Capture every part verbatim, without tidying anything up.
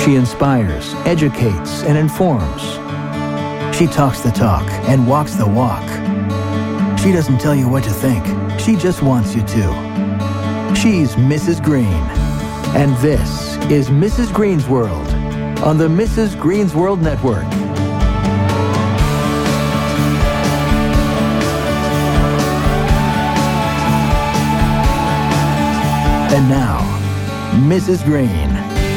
She inspires, educates, and informs. She talks the talk and walks the walk. She doesn't tell you what to think. She just wants you to. She's Missus Green. And this is Missus Green's World on the Missus Green's World Network. And now, Missus Green.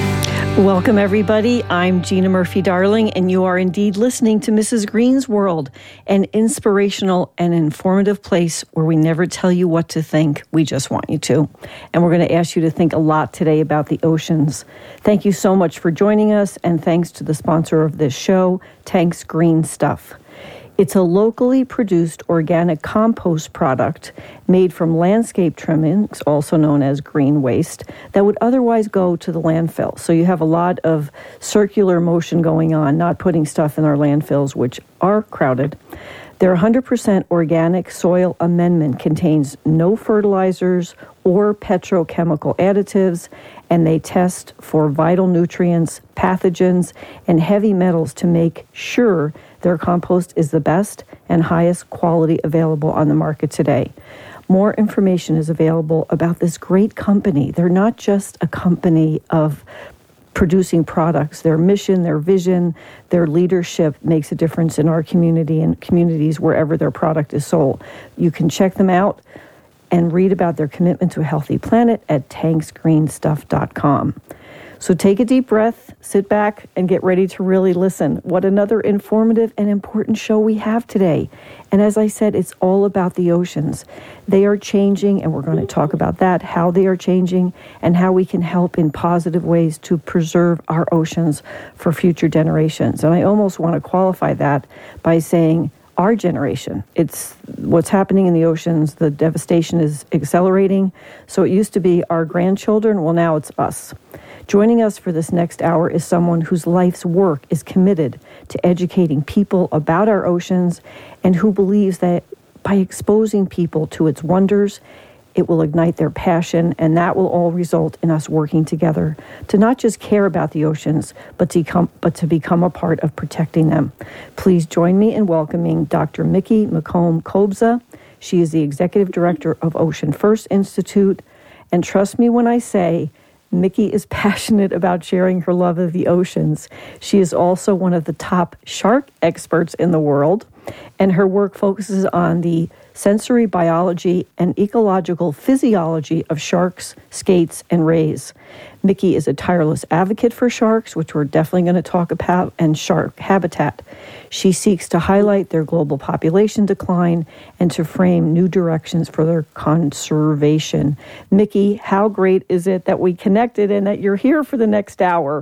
Welcome, everybody. I'm Gina Murphy-Darling, and you are indeed listening to Missus Green's World, an inspirational and informative place where we never tell you what to think. We just want you to. And we're going to ask you to think a lot today about the oceans. Thank you so much for joining us, and thanks to the sponsor of this show, Tanks Green Stuff. It's a locally produced organic compost product made from landscape trimmings, also known as green waste, that would otherwise go to the landfill. So you have a lot of circular motion going on, not putting stuff in our landfills, which are crowded. Their one hundred percent organic soil amendment contains no fertilizers or petrochemical additives, and they test for vital nutrients, pathogens, and heavy metals to make sure their compost is the best and highest quality available on the market today. More information is available about this great company. They're not just a company of producing products. Their mission, their vision, their leadership makes a difference in our community and communities wherever their product is sold. You can check them out and read about their commitment to a healthy planet at tanks green stuff dot com. So take a deep breath, sit back, and get ready to really listen. What another informative and important show we have today. And as I said, it's all about the oceans. They are changing, and we're going to talk about that, how they are changing, and how we can help in positive ways to preserve our oceans for future generations. And I almost want to qualify that by saying our generation. It's what's happening in the oceans. The devastation is accelerating. So it used to be our grandchildren. Well, now it's us. Joining us for this next hour is someone whose life's work is committed to educating people about our oceans and who believes that by exposing people to its wonders, it will ignite their passion, and that will all result in us working together to not just care about the oceans, but to become, but to become a part of protecting them. Please join me in welcoming Doctor Micki McComb-Kobza. She is the Executive Director of Ocean First Institute, and trust me when I say Micki is passionate about sharing her love of the oceans. She is also one of the top shark experts in the world, and her work focuses on the sensory biology and ecological physiology of sharks, skates, and rays. Micki is a tireless advocate for sharks, which we're definitely going to talk about, and shark habitat. She seeks to highlight their global population decline and to frame new directions for their conservation. Micki, how great is it that we connected and that you're here for the next hour?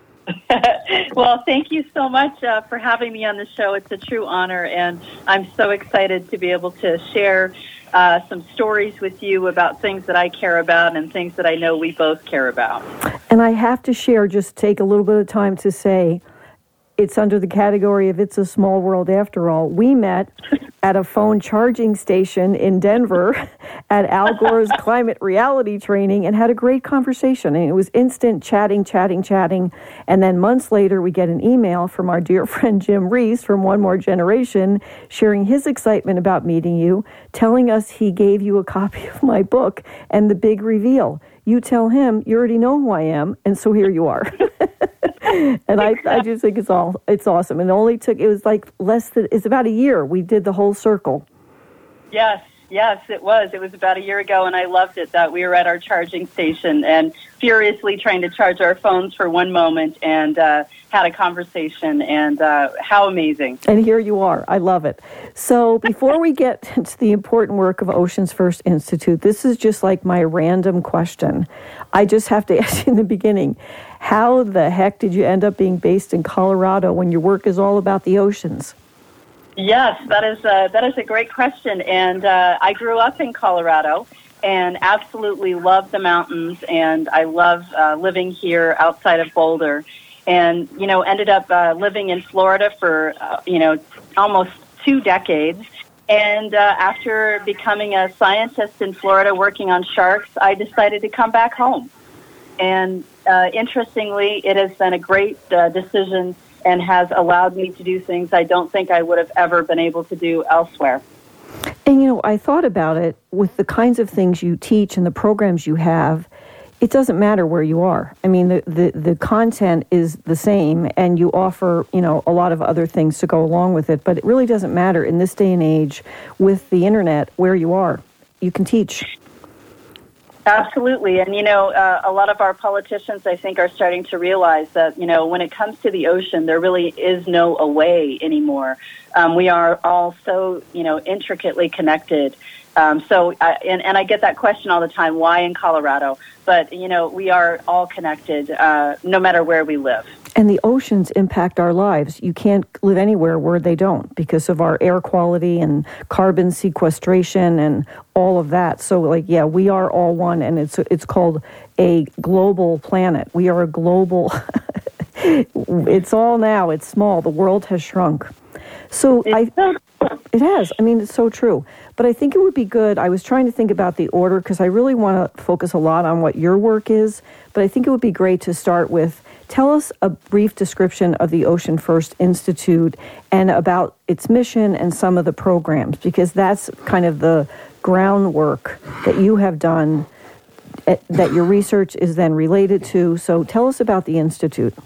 Well, thank you so much uh, for having me on the show. It's a true honor, and I'm so excited to be able to share uh, some stories with you about things that I care about and things that I know we both care about. And I have to share, just take a little bit of time to say, it's under the category of It's a Small World After All. We met at a phone charging station in Denver at Al Gore's climate reality training and had a great conversation. And it was instant chatting, chatting, chatting. And then months later, we get an email from our dear friend Jim Reese from One More Generation sharing his excitement about meeting you, telling us he gave you a copy of my book, and the big reveal. You tell him, you already know who I am, and so here you are. And I, I just think it's all it's awesome. And it only took, it was like less than, it's about a year. We did the whole circle. Yes, yes, it was. It was about a year ago, and I loved it that we were at our charging station and furiously trying to charge our phones for one moment and uh, had a conversation, and uh, how amazing. And here you are. I love it. So before we get to the important work of Oceans First Institute, this is just like my random question. I just have to ask you in the beginning, how the heck did you end up being based in Colorado when your work is all about the oceans? Yes, that is a, that is a great question. And uh, I grew up in Colorado and absolutely love the mountains, and I love uh, living here outside of Boulder. And, you know, ended up uh, living in Florida for, uh, you know, almost two decades. And uh, after becoming a scientist in Florida working on sharks, I decided to come back home. And uh, interestingly, it has been a great uh, decision and has allowed me to do things I don't think I would have ever been able to do elsewhere. And, you know, I thought about it with the kinds of things you teach and the programs you have. It doesn't matter where you are. I mean, the, the, the content is the same, and you offer, you know, a lot of other things to go along with it. But it really doesn't matter in this day and age with the internet where you are. You can teach. Absolutely. And, you know, uh, a lot of our politicians, I think, are starting to realize that, you know, when it comes to the ocean, there really is no away anymore. Um, we are all so, you know, intricately connected. Um, so, I, and, and I get that question all the time, why in Colorado? But, you know, we are all connected uh, no matter where we live. And the oceans impact our lives. You can't live anywhere where they don't because of our air quality and carbon sequestration and all of that. So, like, yeah, we are all one, and it's it's called a global planet. We are a global... It's all now. It's small. The world has shrunk. So I, it has. I mean, it's so true. But I think it would be good. I was trying to think about the order because I really want to focus a lot on what your work is. But I think it would be great to start with, tell us a brief description of the Ocean First Institute and about its mission and some of the programs, because that's kind of the groundwork that you have done that your research is then related to. So tell us about the Institute.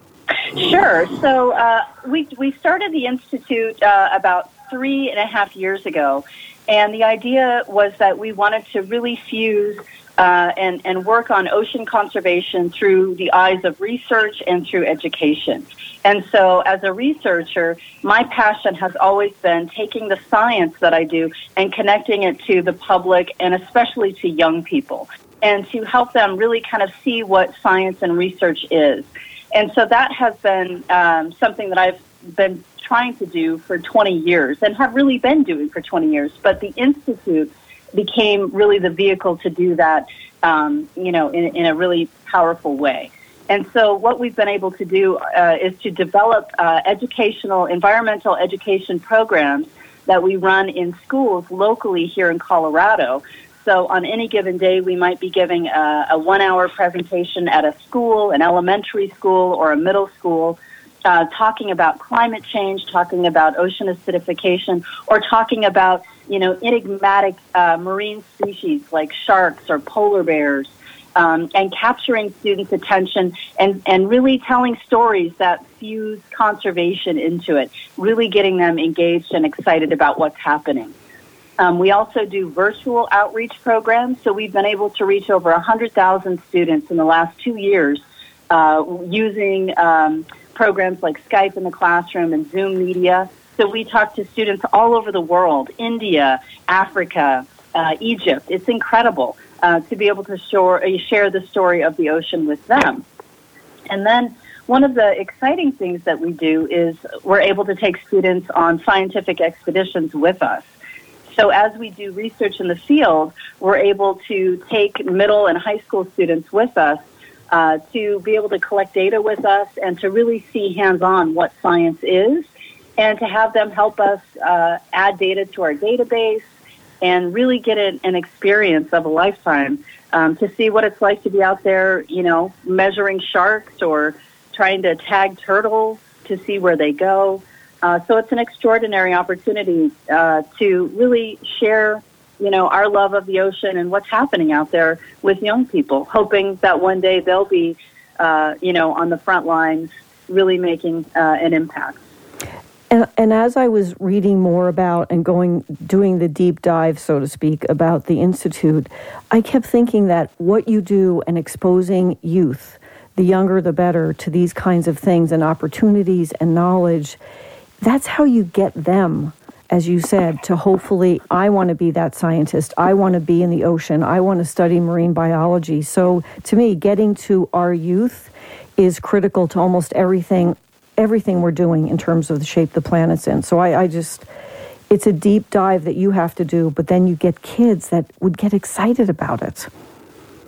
Sure. So uh, we we started the Institute uh, about three and a half years ago, and the idea was that we wanted to really fuse uh, and, and work on ocean conservation through the eyes of research and through education. And so as a researcher, my passion has always been taking the science that I do and connecting it to the public and especially to young people, and to help them really kind of see what science and research is. And so that has been um, something that I've been trying to do for twenty years and have really been doing for twenty years. But the Institute became really the vehicle to do that, um, you know, in, in a really powerful way. And so what we've been able to do uh, is to develop uh, educational, environmental education programs that we run in schools locally here in Colorado. So on any given day, we might be giving a, a one-hour presentation at a school, an elementary school or a middle school, uh, talking about climate change, talking about ocean acidification, or talking about, you know, enigmatic uh, marine species like sharks or polar bears, um, and capturing students' attention and, and really telling stories that fuse conservation into it, really getting them engaged and excited about what's happening. Um, we also do virtual outreach programs, so we've been able to reach over one hundred thousand students in the last two years uh, using um, programs like Skype in the classroom and Zoom media. So we talk to students all over the world, India, Africa, uh, Egypt. It's incredible uh, to be able to shore, uh, share the story of the ocean with them. And then one of the exciting things that we do is we're able to take students on scientific expeditions with us. So as we do research in the field, we're able to take middle and high school students with us uh, to be able to collect data with us and to really see hands-on what science is, and to have them help us uh, add data to our database and really get an, an experience of a lifetime um, to see what it's like to be out there, you know, measuring sharks or trying to tag turtles to see where they go. Uh, so it's an extraordinary opportunity uh, to really share, you know, our love of the ocean and what's happening out there with young people, hoping that one day they'll be, uh, you know, on the front lines, really making uh, an impact. And, and as I was reading more about and going, doing the deep dive, so to speak, about the Institute, I kept thinking that what you do and exposing youth, the younger the better, to these kinds of things and opportunities and knowledge, that's how you get them, as you said, to hopefully, I want to be that scientist. I want to be in the ocean. I want to study marine biology. So to me, getting to our youth is critical to almost everything everything we're doing in terms of the shape the planet's in. So I, I just, it's a deep dive that you have to do, but then you get kids that would get excited about it.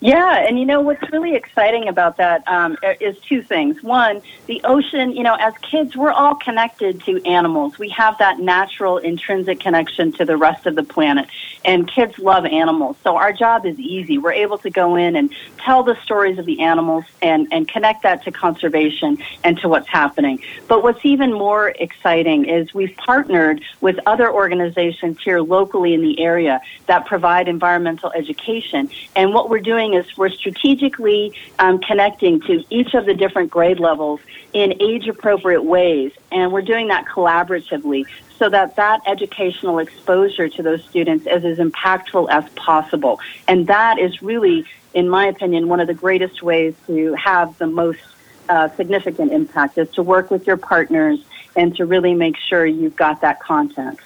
Yeah, and you know what's really exciting about that um, is two things. One, the ocean, you know, as kids, we're all connected to animals. We have that natural, intrinsic connection to the rest of the planet, and kids love animals. So our job is easy. We're able to go in and tell the stories of the animals and, and connect that to conservation and to what's happening. But what's even more exciting is we've partnered with other organizations here locally in the area that provide environmental education, and what we're doing is we're strategically um, connecting to each of the different grade levels in age-appropriate ways, and we're doing that collaboratively so that that educational exposure to those students is as impactful as possible. And that is really, in my opinion, one of the greatest ways to have the most uh, significant impact, is to work with your partners and to really make sure you've got that content.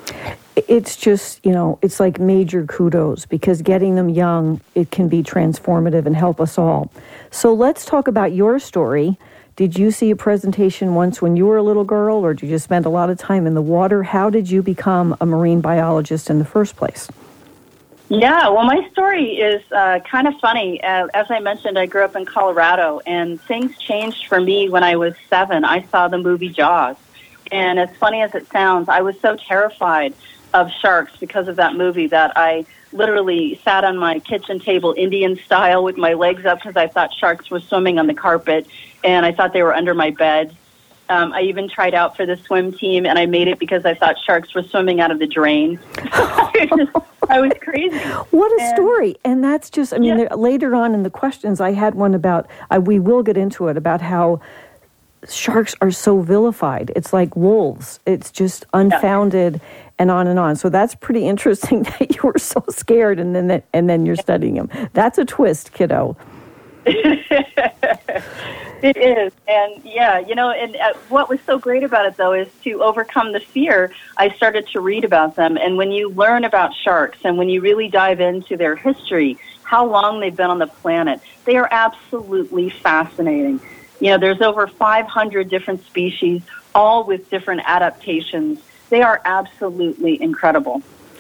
It's just, you know, it's like major kudos, because getting them young, it can be transformative and help us all. So let's talk about your story. Did you see a presentation once when you were a little girl, or did you spend a lot of time in the water? How did you become a marine biologist in the first place? Yeah, well, my story is uh, kind of funny. Uh, as I mentioned, I grew up in Colorado, and things changed for me when I was seven. I saw the movie Jaws. And as funny as it sounds, I was so terrified of sharks because of that movie that I literally sat on my kitchen table Indian style with my legs up because I thought sharks were swimming on the carpet, and I thought they were under my bed. Um, I even tried out for the swim team, and I made it because I thought sharks were swimming out of the drain. I, just, I was crazy. What a and, story. And that's just, I mean, yeah. there, later on in the questions, I had one about, uh, we will get into it, about how sharks are so vilified. It's like wolves. It's just unfounded, yeah. and on and on. So that's pretty interesting that you were so scared, and then that, and then you're studying them. That's a twist, kiddo. It is. And yeah, you know, and uh, what was so great about it, though, is to overcome the fear, I started to read about them. And when you learn about sharks and when you really dive into their history, how long they've been on the planet, they are absolutely fascinating. You know, there's over five hundred different species, all with different adaptations. They are absolutely incredible.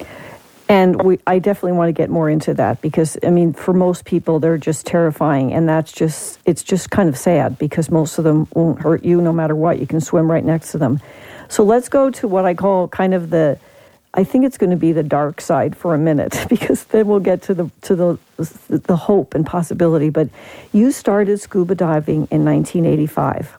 And we, I definitely want to get more into that, because, I mean, for most people, they're just terrifying. And that's just, it's just kind of sad, because most of them won't hurt you no matter what. You can swim right next to them. So let's go to what I call kind of the, I think it's going to be the dark side for a minute, because then we'll get to the to the the hope and possibility. But you started scuba diving in nineteen eighty-five,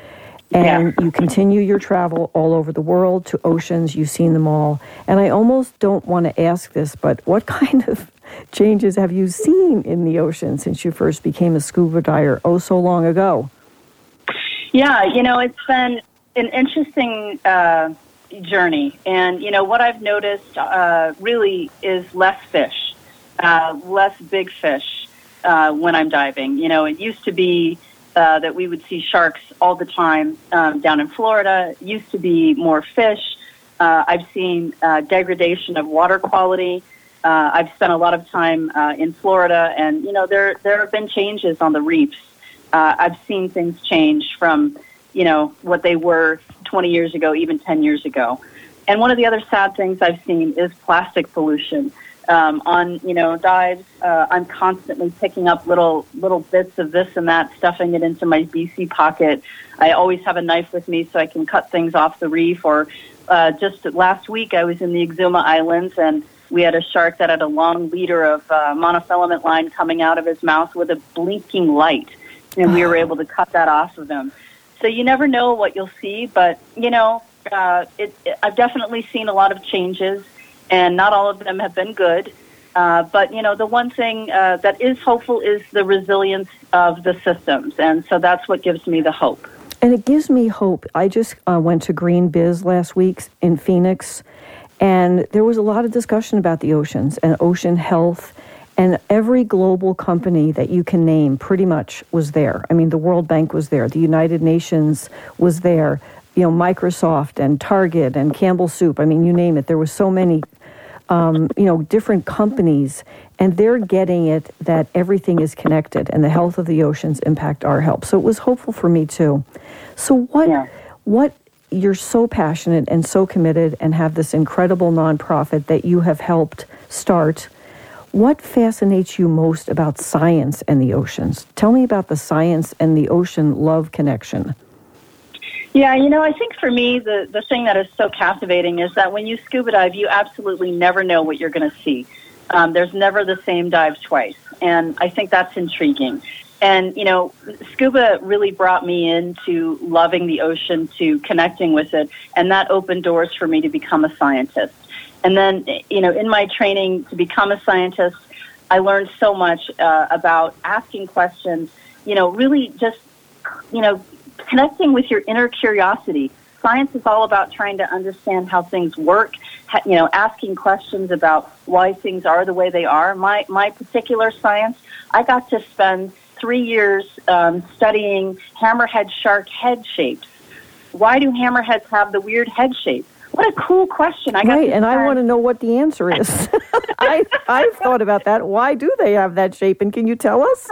and yeah. you continue your travel all over the world to oceans. You've seen them all, and I almost don't want to ask this, but what kind of changes have you seen in the ocean since you first became a scuba diver oh so long ago? Yeah, you know, it's been an interesting Uh, journey, and you know what I've noticed uh, really is less fish, uh, less big fish uh, when I'm diving. You know, it used to be uh, that we would see sharks all the time um, down in Florida. It used to be more fish. Uh, I've seen uh, degradation of water quality. Uh, I've spent a lot of time uh, in Florida, and you know there there have been changes on the reefs. Uh, I've seen things change from you know what they were twenty years ago, even ten years ago. And one of the other sad things I've seen is plastic pollution. Um, on, you know, dives, uh, I'm constantly picking up little little bits of this and that, stuffing it into my B C pocket. I always have a knife with me so I can cut things off the reef. Or uh, just last week, I was in the Exuma Islands, and we had a shark that had a long leader of uh, monofilament line coming out of his mouth with a blinking light, and we were able to cut that off of him. So you never know what you'll see, but, you know, uh, it, it, I've definitely seen a lot of changes, and not all of them have been good. Uh, but, you know, the one thing uh, that is hopeful is the resilience of the systems, and so that's what gives me the hope. And it gives me hope. I just uh, went to Green Biz last week in Phoenix, and there was a lot of discussion about the oceans and ocean health. And every global company that you can name pretty much was there. I mean, the World Bank was there. The United Nations was there. You know, Microsoft and Target and Campbell Soup. I mean, you name it. There were so many, um, you know, different companies. And they're getting it that everything is connected and the health of the oceans impact our health. So it was hopeful for me, too. So what, yeah. what you're so passionate and so committed and have this incredible nonprofit that you have helped start. What fascinates you most about science and the oceans? Tell me about the science and the ocean love connection. Yeah, you know, I think for me, the, the thing that is so captivating is that when you scuba dive, you absolutely never know what you're going to see. Um, there's never the same dive twice, and I think that's intriguing. And, you know, scuba really brought me into loving the ocean, to connecting with it, and that opened doors for me to become a scientist. And then, you know, in my training to become a scientist, I learned so much uh, about asking questions, you know, really just, you know, connecting with your inner curiosity. Science is all about trying to understand how things work, you know, asking questions about why things are the way they are. My my particular science, I got to spend three years um, studying hammerhead shark head shapes. Why do hammerheads have the weird head shape? What a cool question. I got right, to and spend... I want to know what the answer is. I, I've thought about that. Why do they have that shape, and can you tell us?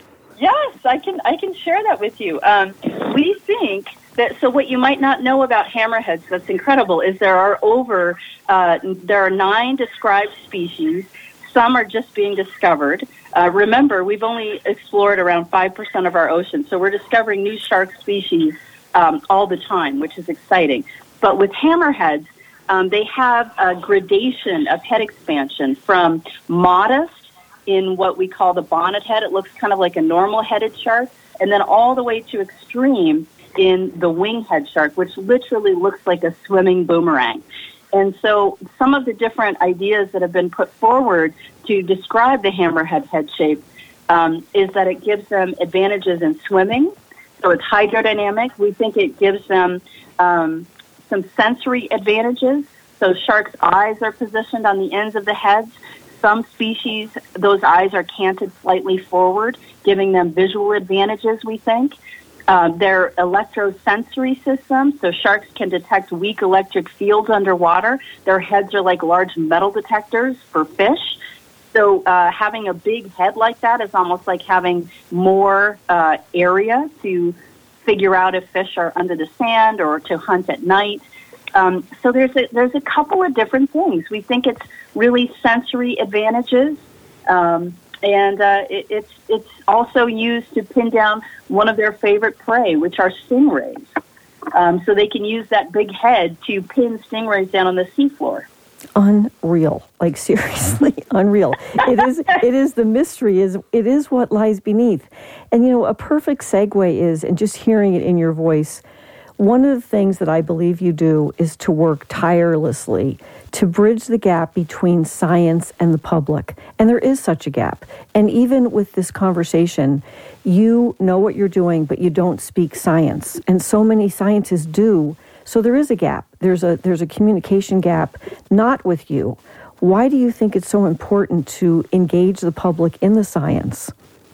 Yes, I can I can share that with you. Um, we think that, so what you might not know about hammerheads that's incredible is there are over, uh, there are nine described species. Some are just being discovered. Uh, remember, we've only explored around five percent of our ocean, so we're discovering new shark species um, all the time, which is exciting. But with hammerheads, um, they have a gradation of head expansion from modest in what we call the bonnet head. It looks kind of like a normal-headed shark, and then all the way to extreme in the wing-head shark, which literally looks like a swimming boomerang. And so some of the different ideas that have been put forward to describe the hammerhead head shape um, is that it gives them advantages in swimming. So it's hydrodynamic. We think it gives them um, some sensory advantages. So sharks' eyes are positioned on the ends of the heads. Some species, those eyes are canted slightly forward, giving them visual advantages, we think. Uh, their electrosensory system, so sharks can detect weak electric fields underwater. Their heads are like large metal detectors for fish. So uh, having a big head like that is almost like having more uh, area to figure out if fish are under the sand or to hunt at night. Um, so there's a, there's a couple of different things. We think it's really sensory advantages, um, and uh, it, it's it's also used to pin down one of their favorite prey, which are stingrays. Um, so they can use that big head to pin stingrays down on the seafloor. Unreal, like seriously, unreal. It is. It is the mystery. Is it is what lies beneath, and you know, a perfect segue is, and just hearing it in your voice. One of the things that I believe you do is to work tirelessly to bridge the gap between science and the public. And there is such a gap. And even with this conversation, you know what you're doing, but you don't speak science. And so many scientists do. So there is a gap. There's a there's a communication gap, not with you. Why do you think it's so important to engage the public in the science?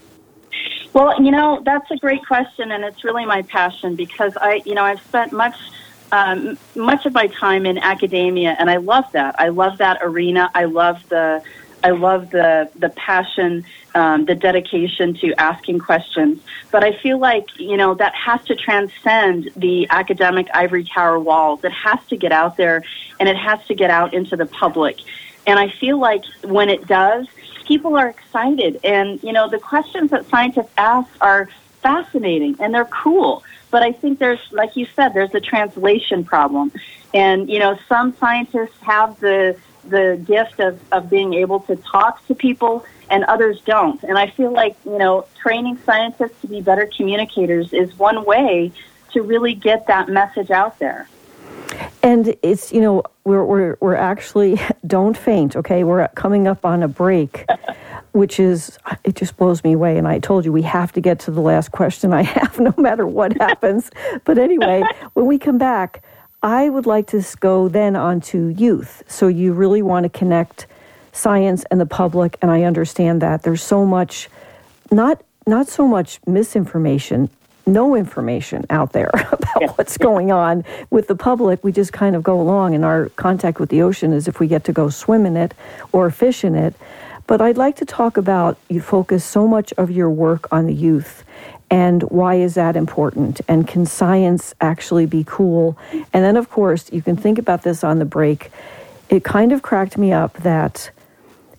Well, you know, that's a great question, and it's really my passion because I, you know, I've spent much, um, much of my time in academia, and I love that. I love that arena. I love the, I love the the passion, um, the dedication to asking questions. But I feel like, you know, that has to transcend the academic ivory tower walls. It has to get out there, and it has to get out into the public. And I feel like when it does, people are excited. And, you know, the questions that scientists ask are fascinating and they're cool. But I think there's, like you said, there's a translation problem. And, you know, some scientists have the the gift of, of being able to talk to people and others don't. And I feel like, you know, training scientists to be better communicators is one way to really get that message out there. And it's, you know, we're we're we're actually, don't faint, okay? We're coming up on a break, which is, it just blows me away. And I told you we have to get to the last question I have, no matter what happens. But anyway, when we come back, I would like to go then on to youth. So you really want to connect science and the public, and I understand that. There's so much, not not so much misinformation, no information out there about yeah. what's going on with the public. We just kind of go along, and our contact with the ocean is if we get to go swim in it or fish in it. But I'd like to talk about, you focus so much of your work on the youth, and why is that important? And can science actually be cool? And then, of course, you can think about this on the break. It kind of cracked me up that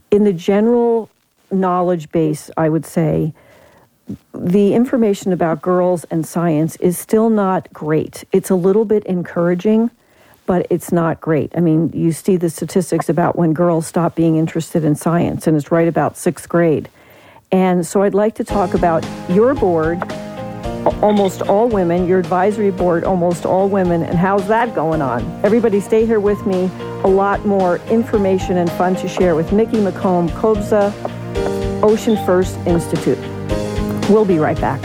in the general knowledge base, I would say, the information about girls and science is still not great. It's a little bit encouraging, but it's not great. I mean, you see the statistics about when girls stop being interested in science, and it's right about sixth grade. And so I'd like to talk about your board, almost all women, your advisory board, almost all women, and how's that going on? Everybody stay here with me. A lot more information and fun to share with Mickey McComb Kobza, Ocean First Institute. We'll be right back.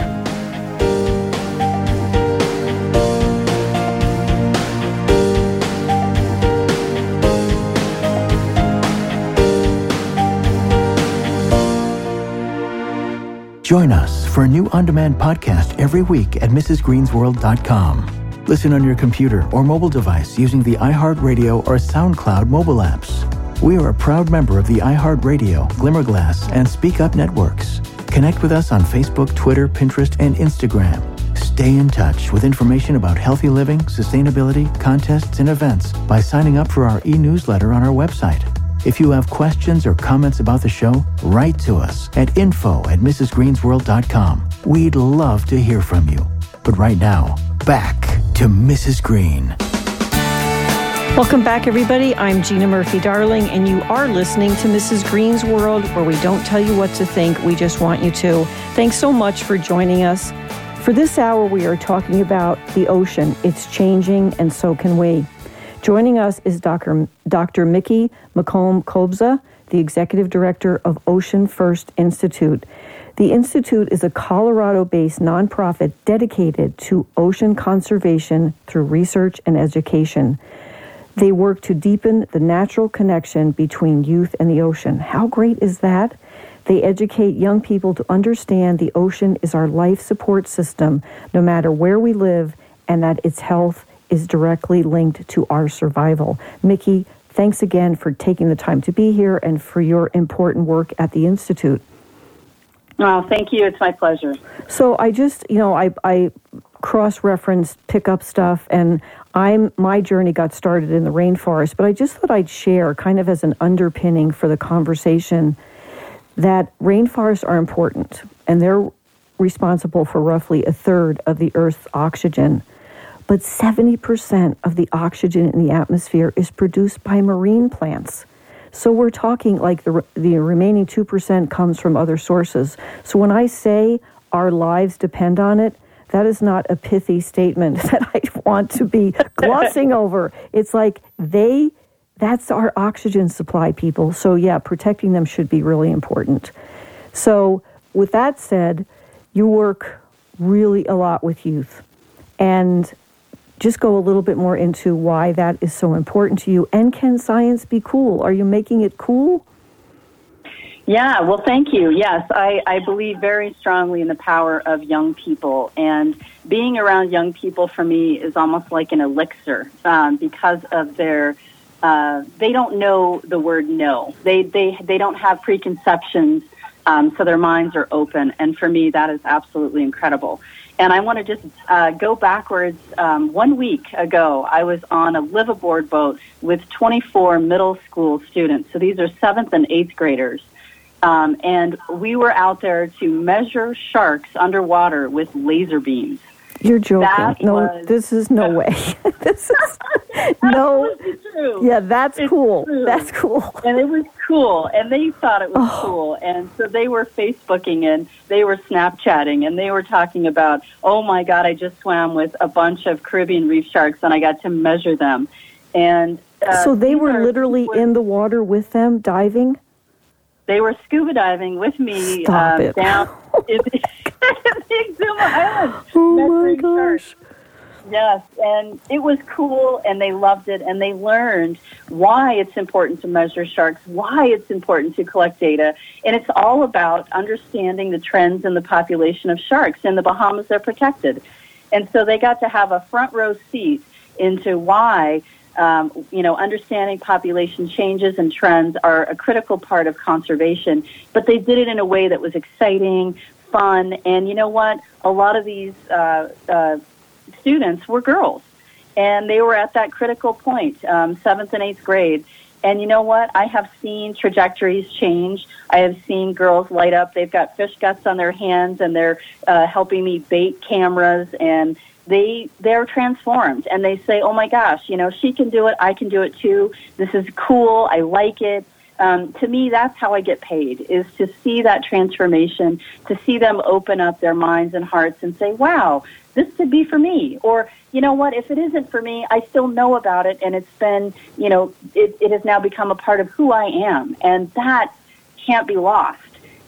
Join us for a new on-demand podcast every week at Missus Greens World dot com. Listen on your computer or mobile device using the iHeartRadio or SoundCloud mobile apps. We are a proud member of the iHeartRadio, Glimmerglass, and Speak Up networks. Connect with us on Facebook, Twitter, Pinterest, and Instagram. Stay in touch with information about healthy living, sustainability, contests, and events by signing up for our e-newsletter on our website. If you have questions or comments about the show, write to us at info at Missus Greens World dot com. We'd love to hear from you. But right now, back to Missus Green. Welcome back, everybody. I'm Gina Murphy-Darling, and you are listening to Missus Green's World, where we don't tell you what to think, we just want you to. Thanks so much for joining us. For this hour, we are talking about the ocean. It's changing, and so can we. Joining us is Doctor Doctor Mickey McComb Kobza, the Executive Director of Ocean First Institute. The Institute is a Colorado-based nonprofit dedicated to ocean conservation through research and education. They work to deepen the natural connection between youth and the ocean. How great is that? They educate young people to understand the ocean is our life support system, no matter where we live, and that its health is directly linked to our survival. Mickey, thanks again for taking the time to be here and for your important work at the Institute. Oh, thank you. It's my pleasure. So I just, you know, I, I cross-referenced, pick up stuff, and I'm my journey got started in the rainforest, but I just thought I'd share, kind of as an underpinning for the conversation, that rainforests are important, and they're responsible for roughly a third of the Earth's oxygen. But seventy percent of the oxygen in the atmosphere is produced by marine plants. So we're talking like the the remaining two percent comes from other sources. So when I say our lives depend on it, that is not a pithy statement that I want to be glossing over. It's like they, that's our oxygen supply, people. So yeah, protecting them should be really important. So with that said, you work really a lot with youth. And just go a little bit more into why that is so important to you. And can science be cool? Are you making it cool? Yeah, well, thank you. Yes, I, I believe very strongly in the power of young people. And being around young people for me is almost like an elixir um, because of their, uh, they don't know the word no. They, they, they don't have preconceptions, um, so their minds are open. And for me, that is absolutely incredible. And I want to just uh, go backwards. Um, one week ago, I was on a liveaboard boat with twenty-four middle school students. So these are seventh and eighth graders. Um, and we were out there to measure sharks underwater with laser beams. You're joking. That no, was, this is no way. This is no. True. Yeah, that's it's cool. True. That's cool. And it was cool, and they thought it was oh. cool, and so they were Facebooking and they were Snapchatting, and they were talking about, oh my God, I just swam with a bunch of Caribbean reef sharks, and I got to measure them. And uh, so they were are, literally were, in the water with them, diving? They were scuba diving with me Stop um, it. down in the Exuma Island. Oh my gosh. Sharks. Yes, and it was cool, and they loved it, and they learned why it's important to measure sharks, why it's important to collect data, and it's all about understanding the trends in the population of sharks. In the Bahamas, they're protected. And so they got to have a front row seat into why, um, you know, understanding population changes and trends are a critical part of conservation, but they did it in a way that was exciting, fun, and you know what? A lot of these uh, uh students were girls, and they were at that critical point, um, seventh and eighth grade, And you know what? I have seen trajectories change. I have seen girls light up. They've got fish guts on their hands, and they're uh, helping me bait cameras, and they, they're transformed. And they say, oh, my gosh, you know, she can do it. I can do it, too. This is cool. I like it. Um, to me, that's how I get paid, is to see that transformation, to see them open up their minds and hearts and say, wow, this could be for me. Or, you know what, if it isn't for me, I still know about it, and it's been, you know, it, it has now become a part of who I am, and that can't be lost.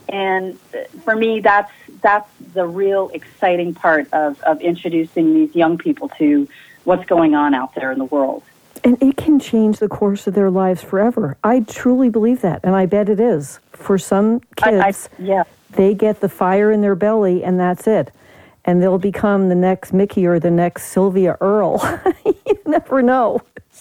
And for me, that's that's the real exciting part of, of introducing these young people to what's going on out there in the world. And it can change the course of their lives forever. I truly believe that, and I bet it is. For some kids, I, I, yeah. they get the fire in their belly, and that's it. And they'll become the next Mickey or the next Sylvia Earle. You never know.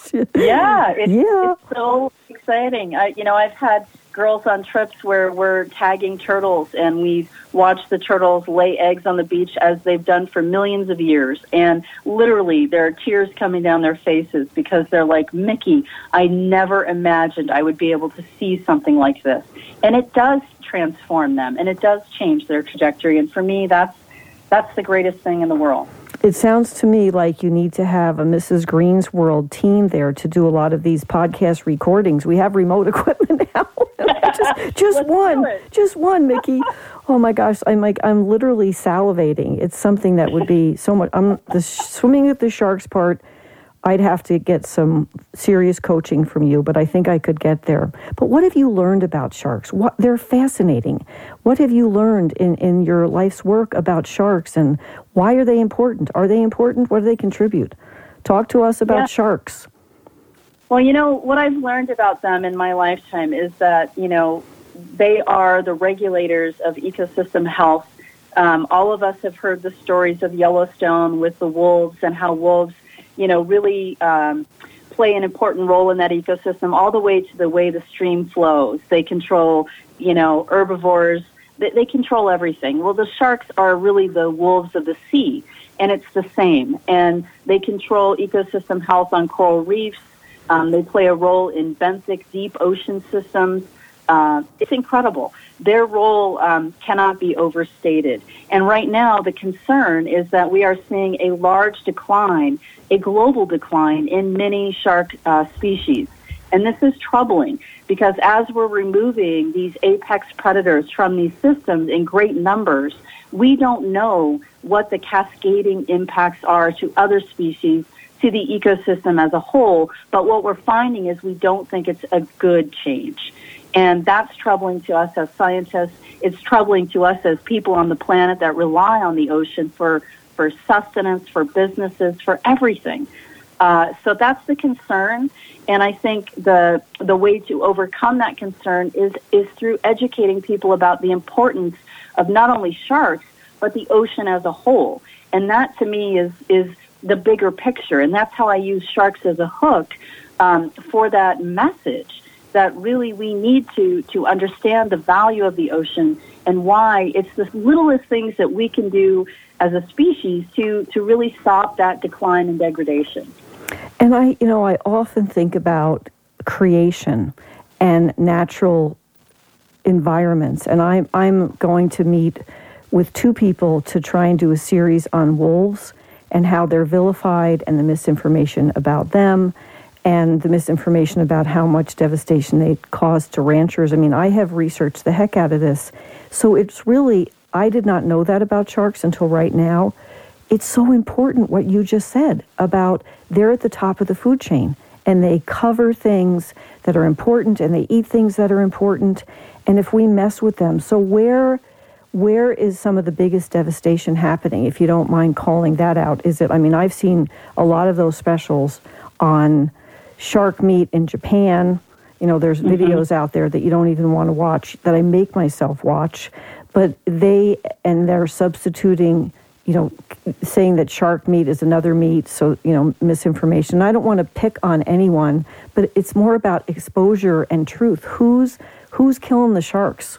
Yeah, it's, yeah. it's so exciting. I, you know, I've had girls on trips where we're tagging turtles, and we've watched the turtles lay eggs on the beach as they've done for millions of years. And literally, there are tears coming down their faces because they're like, Mickey, I never imagined I would be able to see something like this. And it does transform them, and it does change their trajectory. And for me, that's That's the greatest thing in the world. It sounds to me like you need to have a Missus Green's World team there to do a lot of these podcast recordings. We have remote equipment now. just just one. Just one, Mickey. Oh my gosh, I'm like I'm literally salivating. It's something that would be so much. I'm the swimming with the sharks part. I'd have to get some serious coaching from you, but I think I could get there. But what have you learned about sharks? What they're fascinating. What have you learned in, in your life's work about sharks, and why are they important? Are they important? What do they contribute? Talk to us about yeah. sharks. Well, you know, what I've learned about them in my lifetime is that, you know, they are the regulators of ecosystem health. Um, all of us have heard the stories of Yellowstone with the wolves and how wolves you know, really um, play an important role in that ecosystem, all the way to the way the stream flows. They control, you know, herbivores. They, they control everything. Well, the sharks are really the wolves of the sea, and it's the same. And they control ecosystem health on coral reefs. Um, they play a role in benthic deep ocean systems. Uh, it's incredible. Their role um, cannot be overstated. And right now, the concern is that we are seeing a large decline, a global decline in many shark uh, species. And this is troubling because as we're removing these apex predators from these systems in great numbers, we don't know what the cascading impacts are to other species, to the ecosystem as a whole. But what we're finding is we don't think it's a good change. And that's troubling to us as scientists. It's troubling to us as people on the planet that rely on the ocean for, for sustenance, for businesses, for everything. Uh, so that's the concern. And I think the the way to overcome that concern is, is through educating people about the importance of not only sharks, but the ocean as a whole. And that, to me, is, is the bigger picture. And that's how I use sharks as a hook um, for that message, that really we need to, to understand the value of the ocean and why it's the littlest things that we can do as a species to, to really stop that decline and degradation. And I, you know, I often think about creation and natural environments. And I'm, I'm going to meet with two people to try and do a series on wolves and how they're vilified and the misinformation about them, and the misinformation about how much devastation they cause to ranchers. I mean, I have researched the heck out of this. So it's really, I did not know that about sharks until right now. It's so important what you just said about they're at the top of the food chain, and they cover things that are important, and they eat things that are important. And if we mess with them, so where where is some of the biggest devastation happening, if you don't mind calling that out? Is it, I mean, I've seen a lot of those specials on shark meat in Japan. You know, there's mm-hmm. videos out there that you don't even want to watch, that I make myself watch. But they, and they're substituting, you know, saying that shark meat is another meat, so, you know, misinformation. I don't want to pick on anyone, but it's more about exposure and truth. Who's who's killing the sharks?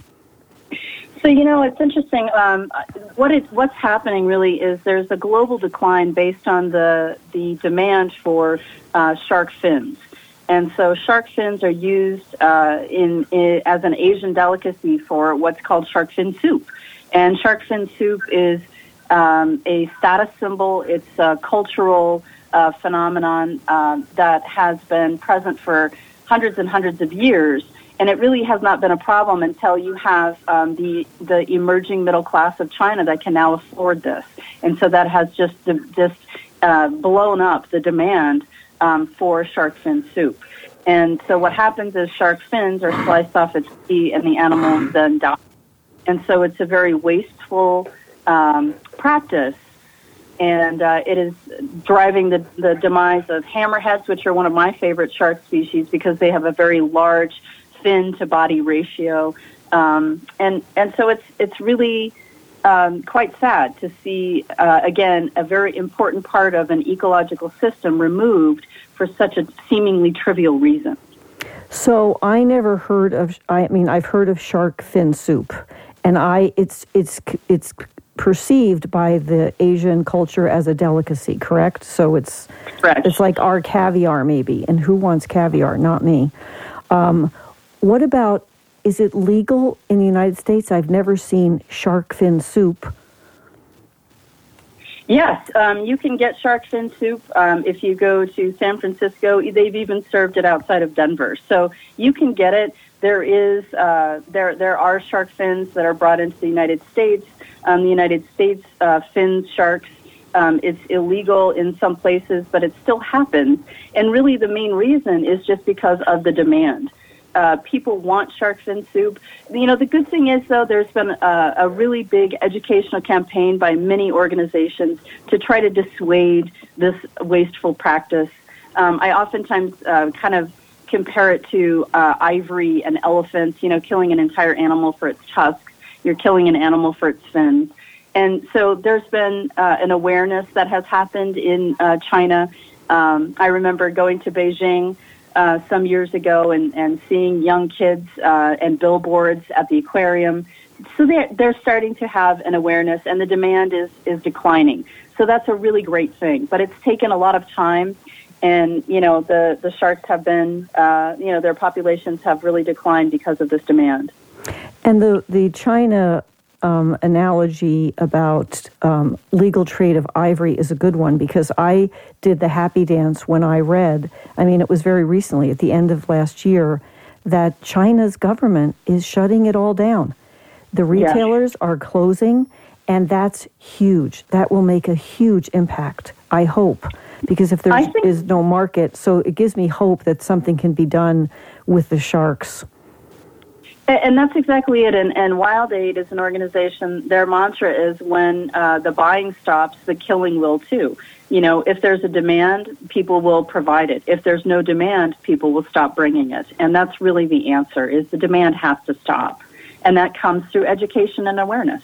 So, you know, it's interesting. Um, what is, what's happening really is there's a global decline based on the, the demand for uh, shark fins. And so shark fins are used uh, in, in as an Asian delicacy for what's called shark fin soup. And shark fin soup is um, a status symbol. It's a cultural uh, phenomenon uh, that has been present for hundreds and hundreds of years. And it really has not been a problem until you have um, the the emerging middle class of China that can now afford this. And so that has just just uh, blown up the demand um, for shark fin soup. And so what happens is shark fins are sliced off its feet and the animal then dies. And so it's a very wasteful um, practice. And uh, it is driving the, the demise of hammerheads, which are one of my favorite shark species because they have a very large fin to body ratio. Um, and, and so it's, it's really um, quite sad to see, uh, again, a very important part of an ecological system removed for such a seemingly trivial reason. So I never heard of, I mean, I've heard of shark fin soup, and I, it's, it's, it's perceived by the Asian culture as a delicacy, correct? So it's, correct. It's like our caviar maybe, and who wants caviar? Not me. Um, what about, is it legal in the United States? I've never seen shark fin soup. Yes, um, you can get shark fin soup um, if you go to San Francisco. They've even served it outside of Denver, so you can get it. There is uh, there there are shark fins that are brought into the United States. Um, the United States uh, fin sharks. Um, it's illegal in some places, but it still happens. And really, the main reason is just because of the demand. Uh, people want shark fin soup. You know, the good thing is, though, there's been a, a really big educational campaign by many organizations to try to dissuade this wasteful practice. Um, I oftentimes uh, kind of compare it to uh, ivory and elephants, you know, killing an entire animal for its tusks. You're killing an animal for its fins. And so there's been uh, an awareness that has happened in uh, China. Um, I remember going to Beijing Uh, some years ago and, and seeing young kids uh, and billboards at the aquarium. So they're, they're starting to have an awareness, and the demand is, is declining. So that's a really great thing. But it's taken a lot of time, and, you know, the, the sharks have been, uh, you know, their populations have really declined because of this demand. And the, the China um, analogy about um, legal trade of ivory is a good one, because I did the happy dance when I read, I mean, it was very recently, at the end of last year, that China's government is shutting it all down. The retailers yeah. are closing, and that's huge. That will make a huge impact, I hope, because if there is no market, so it gives me hope that something can be done with the sharks. And that's exactly it. And, and WildAid is an organization, their mantra is when uh, the buying stops, the killing will too. You know, if there's a demand, people will provide it. If there's no demand, people will stop bringing it. And that's really the answer, is the demand has to stop. And that comes through education and awareness.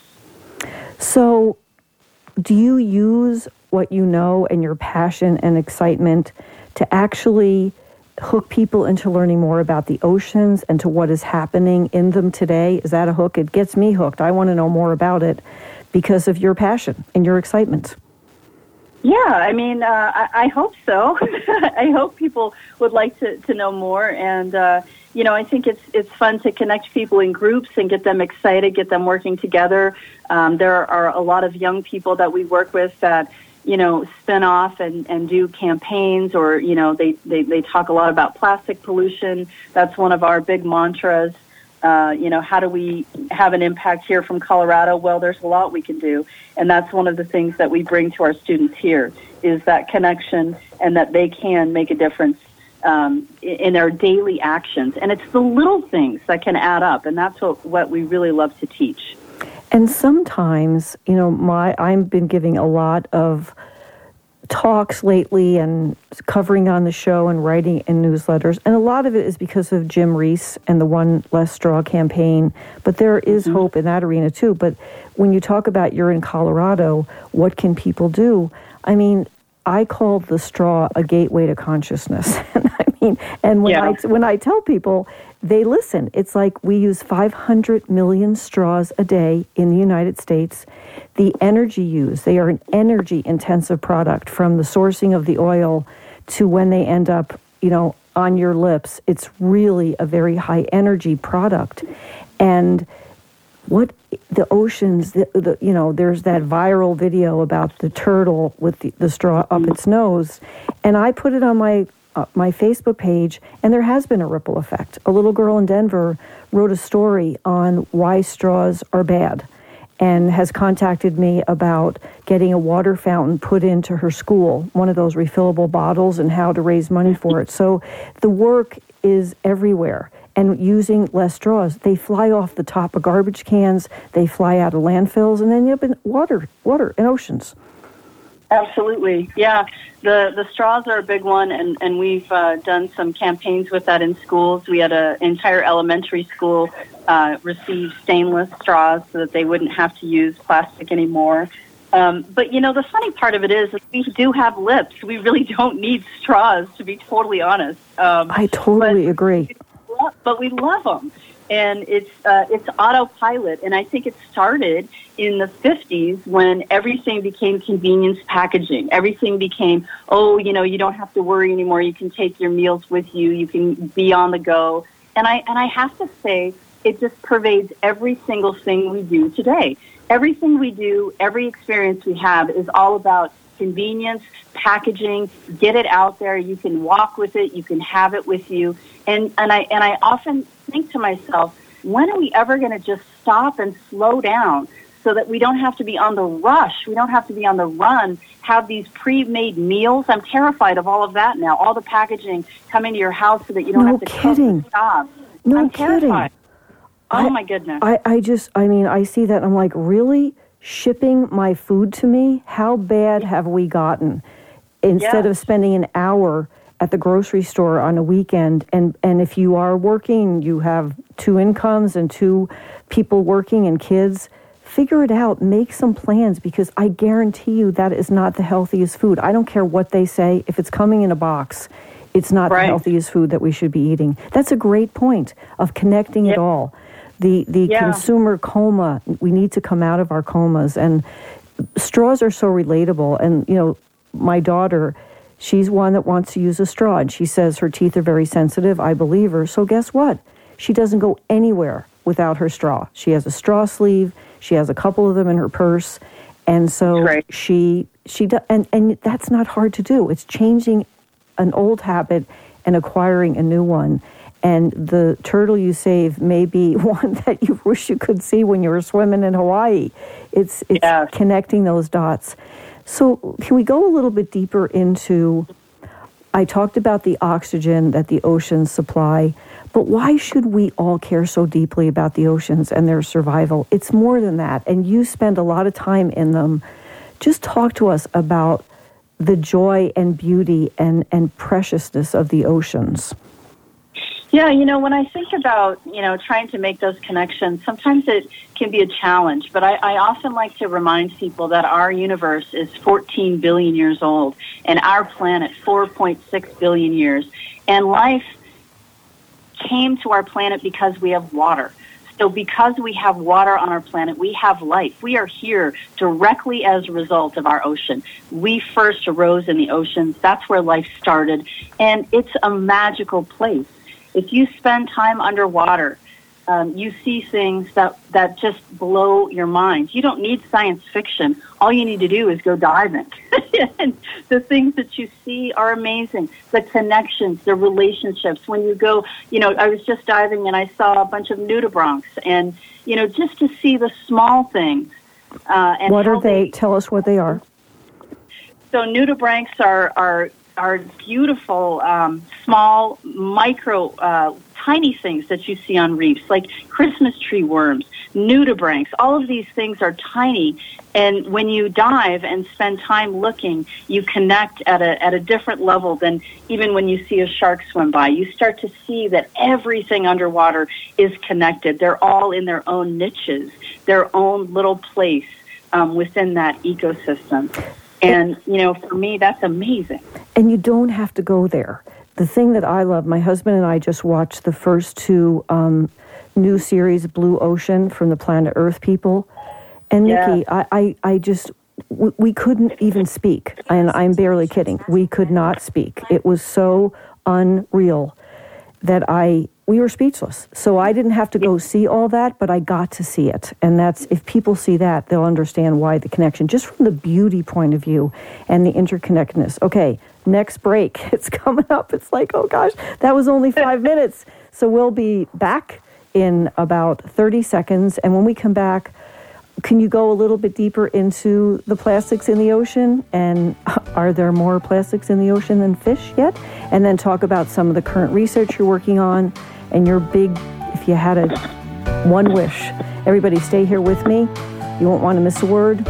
So do you use what you know and your passion and excitement to actually hook people into learning more about the oceans and to what is happening in them today? Is that a hook? It gets me hooked. I want to know more about it because of your passion and your excitement. Yeah, I mean, uh, I, I hope so. I hope people would like to, to know more. And, uh, you know, I think it's it's fun to connect people in groups and get them excited, get them working together. Um, there are a lot of young people that we work with that, you know, spin off and, and do campaigns, or, you know, they, they, they talk a lot about plastic pollution. That's one of our big mantras. Uh, you know, how do we have an impact here from Colorado? Well, there's a lot we can do. And that's one of the things that we bring to our students here, is that connection and that they can make a difference um, in their daily actions. And it's the little things that can add up. And that's what, what we really love to teach. And sometimes, you know, my I've been giving a lot of talks lately and covering on the show and writing in newsletters. And a lot of it is because of Jim Reese and the One Less Straw campaign. But there is mm-hmm. hope in that arena, too. But when you talk about you're in Colorado, what can people do? I mean, I call the straw a gateway to consciousness. And I mean, and when yeah. I when I tell people, they listen. It's like we use five hundred million straws a day in the United States. The energy used, they are an energy-intensive product, from the sourcing of the oil to when they end up, you know, on your lips. It's really a very high energy product. And what the oceans, the, the, you know, there's that viral video about the turtle with the, the straw up its nose, and I put it on my uh, my Facebook page, and there has been a ripple effect. A little girl in Denver wrote a story on why straws are bad, and has contacted me about getting a water fountain put into her school, one of those refillable bottles, and how to raise money for it. So the work is everywhere. And using less straws, they fly off the top of garbage cans, they fly out of landfills, and then you have water, water and oceans. Absolutely, yeah. The the straws are a big one, and, and we've uh, done some campaigns with that in schools. We had an entire elementary school uh, receive stainless straws so that they wouldn't have to use plastic anymore. Um, but, you know, the funny part of it is, is we do have lips. We really don't need straws, to be totally honest. Um, I totally but, agree. But we love them. And it's uh, it's autopilot. And I think it started in the fifties when everything became convenience packaging. Everything became, oh, you know, you don't have to worry anymore. You can take your meals with you. You can be on the go. And I and I have to say, it just pervades every single thing we do today. Everything we do, every experience we have is all about convenience, packaging, get it out there. You can walk with it. You can have it with you. And and I and I often think to myself, when are we ever going to just stop and slow down so that we don't have to be on the rush, we don't have to be on the run, have these pre-made meals? I'm terrified of all of that now. All the packaging coming to your house so that you don't no have to kidding. cook and stop. No I'm kidding. terrified. Oh, I, my goodness. I, I just, I mean, I see that and I'm like, really? Shipping my food to me? How bad have we gotten? Instead yes. of spending an hour at the grocery store on a weekend, and, and if you are working, you have two incomes and two people working and kids, figure it out, make some plans, because I guarantee you that is not the healthiest food. I don't care what they say. If it's coming in a box, it's not right. the healthiest food that we should be eating. That's a great point of connecting yep. it all. The the yeah. consumer coma, we need to come out of our comas. And straws are so relatable. And, you know, my daughter, she's one that wants to use a straw. And she says her teeth are very sensitive. I believe her. So guess what? She doesn't go anywhere without her straw. She has a straw sleeve. She has a couple of them in her purse. And so right. she, she does, and, and that's not hard to do. It's changing an old habit and acquiring a new one. And the turtle you save may be one that you wish you could see when you were swimming in Hawaii. It's it's yeah. connecting those dots. So can we go a little bit deeper into, I talked about the oxygen that the oceans supply, but why should we all care so deeply about the oceans and their survival? It's more than that. And you spend a lot of time in them. Just talk to us about the joy and beauty and, and preciousness of the oceans. Yeah, you know, when I think about, you know, trying to make those connections, sometimes it can be a challenge. But I, I often like to remind people that our universe is fourteen billion years old and our planet four point six billion years. And life came to our planet because we have water. So because we have water on our planet, we have life. We are here directly as a result of our ocean. We first arose in the oceans. That's where life started. And it's a magical place. If you spend time underwater, um, you see things that, that just blow your mind. You don't need science fiction. All you need to do is go diving. And the things that you see are amazing. The connections, the relationships. When you go, you know, I was just diving and I saw a bunch of nudibranchs. And, you know, just to see the small things. Uh, and what are they? they? Tell us what they are. So nudibranchs are... are are beautiful, um, small, micro, uh, tiny things that you see on reefs, like Christmas tree worms, nudibranchs. All of these things are tiny, and when you dive and spend time looking, you connect at a at a different level than even when you see a shark swim by. You start to see that everything underwater is connected. They're all in their own niches, their own little place um, within that ecosystem. And, you know, for me, that's amazing. And you don't have to go there. The thing that I love, my husband and I just watched the first two um, new series, Blue Ocean, from the Planet Earth people. And Nikki, yeah. I, I, I just, we, we couldn't even speak. And I'm barely kidding. We could not speak. It was so unreal that I, we were speechless. So I didn't have to go see all that, but I got to see it. And that's, if people see that, they'll understand why the connection, just from the beauty point of view and the interconnectedness. Okay, next break. It's coming up. It's like, oh gosh, that was only five minutes. So we'll be back in about thirty seconds. And when we come back, can you go a little bit deeper into the plastics in the ocean? And are there more plastics in the ocean than fish yet? And then talk about some of the current research you're working on and your big, if you had a one wish. Everybody stay here with me. You won't want to miss a word.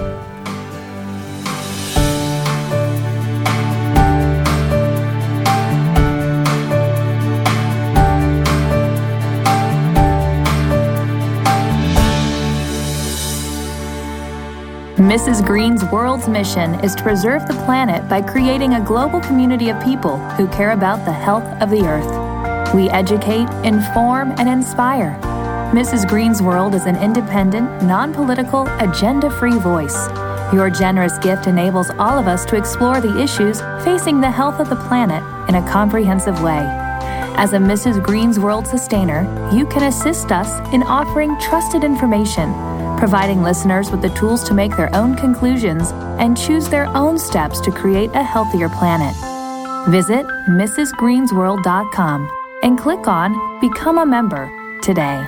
Missus Green's world's mission is to preserve the planet by creating a global community of people who care about the health of the earth. We educate, inform, and inspire. Missus Green's World is an independent, non-political, agenda-free voice. Your generous gift enables all of us to explore the issues facing the health of the planet in a comprehensive way. As a Missus Green's World sustainer, you can assist us in offering trusted information, providing listeners with the tools to make their own conclusions and choose their own steps to create a healthier planet. Visit Missus Greens World dot com and click on Become a Member today.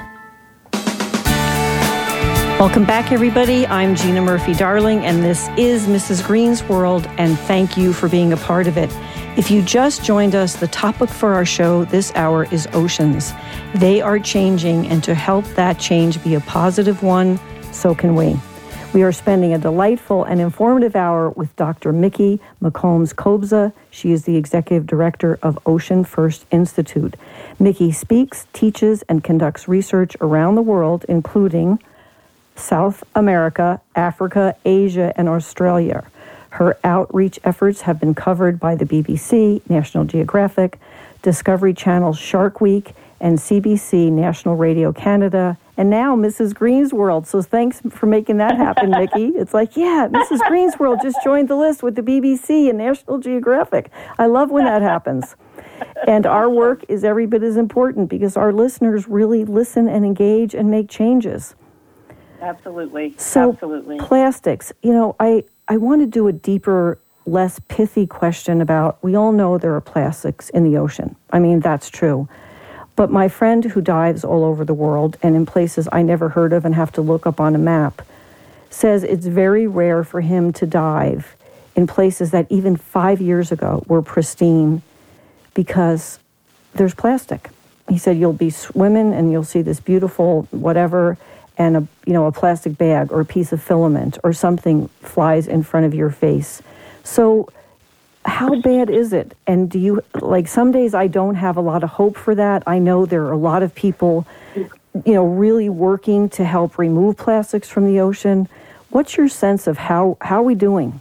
Welcome back, everybody. I'm Gina Murphy-Darling, and this is Missus Green's World, and thank you for being a part of it. If you just joined us, the topic for our show this hour is oceans. They are changing, and to help that change be a positive one, so can we. We are spending a delightful and informative hour with Doctor Mickey McCombs-Kobza. She is the Executive Director of Ocean First Institute. Mickey speaks, teaches, and conducts research around the world, including South America, Africa, Asia, and Australia. Her outreach efforts have been covered by the B B C, National Geographic, Discovery Channel's Shark Week, and C B C National Radio Canada, and now Missus Green's World. So thanks for making that happen, Mickey. It's like, yeah, Missus Green's World just joined the list with the B B C and National Geographic. I love when that happens. And our work is every bit as important because our listeners really listen and engage and make changes. Absolutely. So Absolutely. Plastics, you know, I, I want to do a deeper, less pithy question about, we all know there are plastics in the ocean. I mean, that's true. But my friend who dives all over the world and in places I never heard of and have to look up on a map says it's very rare for him to dive in places that even five years ago were pristine because there's plastic. He said you'll be swimming and you'll see this beautiful whatever, and a you know a plastic bag or a piece of filament or something flies in front of your face. So how bad is it? And do you, like, some days I don't have a lot of hope for that. I know there are a lot of people, you know, really working to help remove plastics from the ocean. What's your sense of how, how are we doing?